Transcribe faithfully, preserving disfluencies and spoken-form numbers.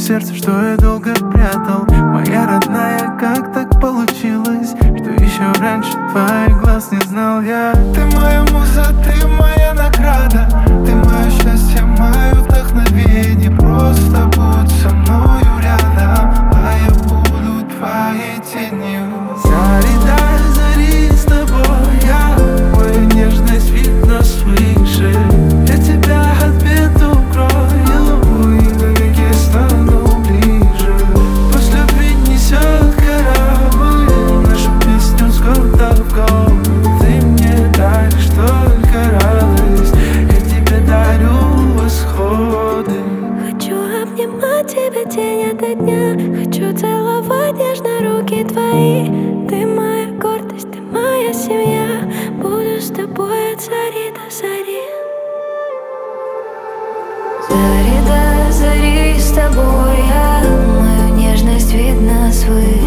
сердце, что я долго прятал. Моя родная, как так получилось, что еще раньше твоих глаз не знал я. Ты моя муза, ты моя награда, ты мое счастье, мое вдохновение. Просто будь со мною рядом, а я буду твоей тенью. Зари до зари с тобой я, мою нежность видно свыше. Я тебя от бед укрою и навеки стану ближе. Пусть любви несет корабль нашу песню с города в город. Ты мне даришь только радость, я тебе дарю восходы. Хочу обнимать тебя день ото дня, хочу целовать нежно руки твои. Ты моя гордость, ты моя семья, буду с тобой от зари до зари. Зари до зари с тобой я, мою нежность видно свыше.